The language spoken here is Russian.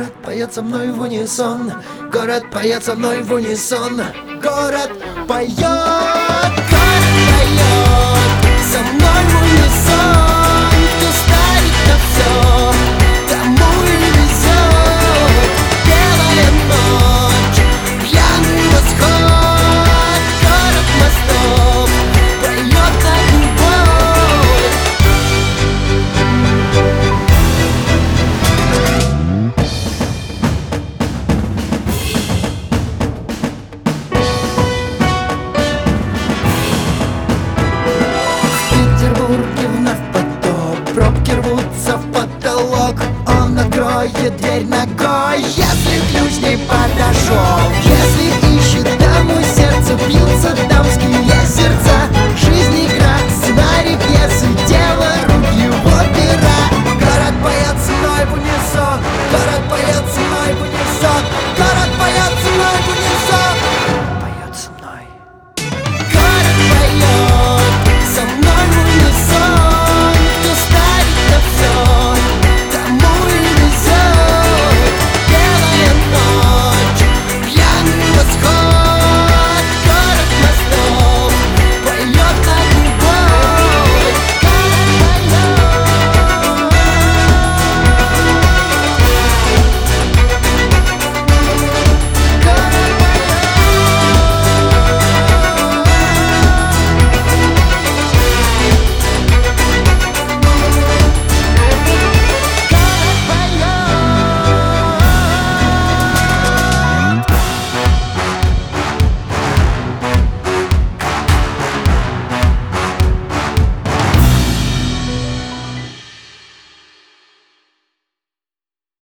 Город поет со мной в унисон, город поет со мной в унисон. Город поет, город поет со мной в унисон. Кто ставит на все, тому и везет. Белая ночь, пьяный восход. Город мостов поет на любовь. В Петербурге вновь потоп, пробки рвутся в потолок. Он откроет дверь ногой, если ключ не подошел. Если ищет даму сердце, бьются дамские сердца.